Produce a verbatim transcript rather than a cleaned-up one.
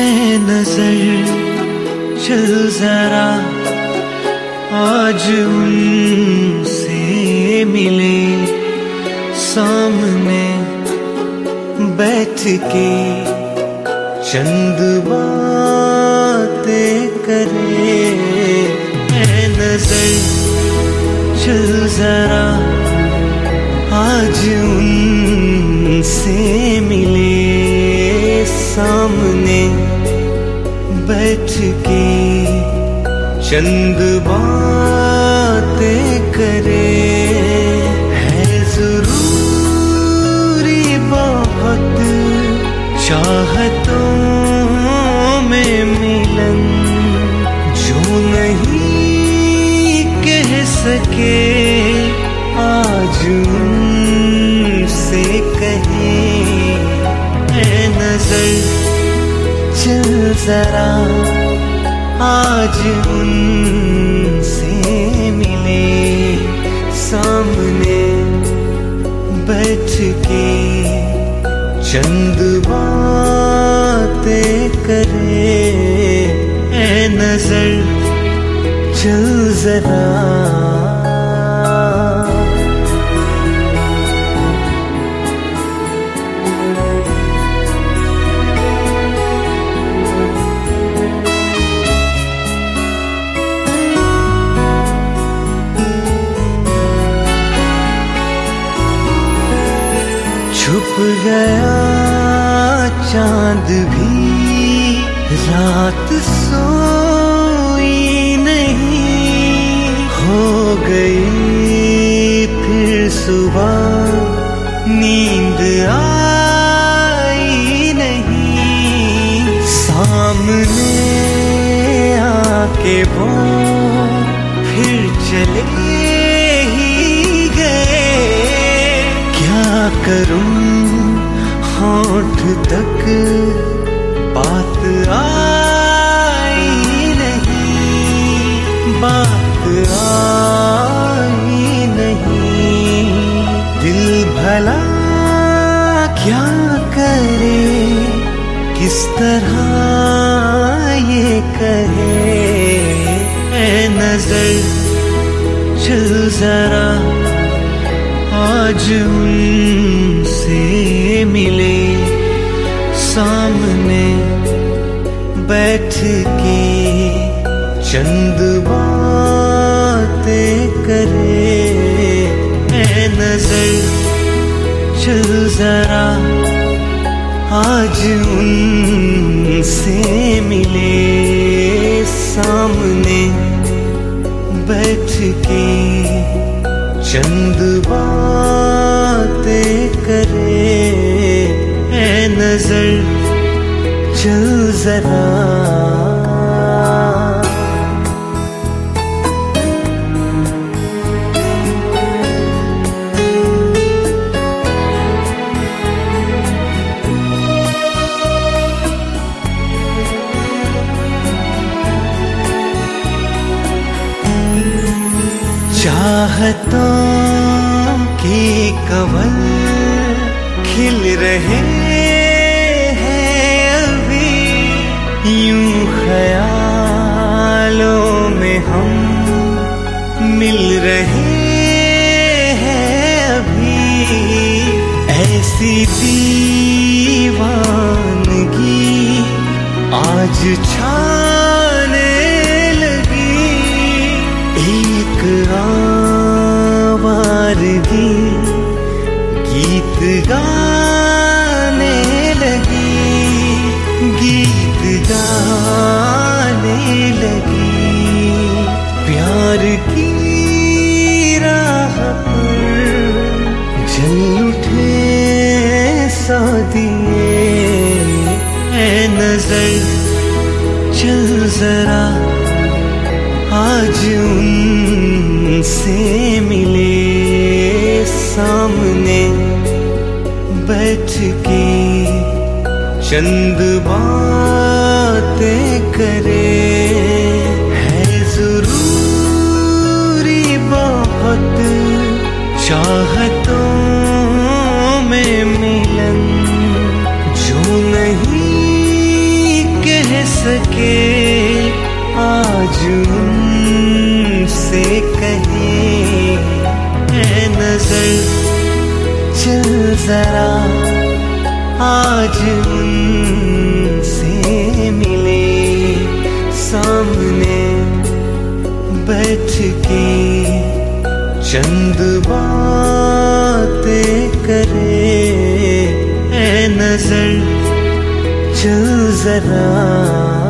नजर चल जरा आज उनसे मिले, सामने बैठ के चंद बातें करे। है नजर चल जरा आज उनसे मिले, सामने बैठ के चंद बातें करे। है जरूरी बहुत चाहतों में मिलन, जो नहीं कह सके आज उनसे कहे। है नजर चल जरा आज उनसे मिले, सामने बैठ के चंद बातें करे। ए नजर चल जरा छुप गया चांद भी, रात सोई नहीं, हो गई फिर सुबह नींद आई नहीं। सामने आके वो फिर चले ही गए, क्या करूं होठ तक बात आई नहीं, बात आई नहीं। दिल भला क्या करे, किस तरह ये कहे। ए नजर चल जरा आज उनसे मिले, सामने बैठ के चंद बातें करे। है नजर चल जरा आज उनसे मिले, सामने बैठ के चंद बातें करे। है नजर चल जरा चाहतों के कमल खिल रहे हैं अभी, यूं ख्यालों में हम मिल रहे हैं अभी। ऐसी दीवानगी आज छाने लगी, एक आवारगी गीत गाने लगी, गीत गाने लगी। प्यार की राह पर जल उठे सादिए। ए नजर चल जरा आज उनसे मिले, सामने बैठ के चंद बातें करे। है जरूरी बहुत चाहतों में मिलन, जो नहीं सके आज उनसे कहे, ऐ नजर चल जरा आज उनसे मिले, सामने बैठ के चंद बातें करे, ऐ नजर चल जरा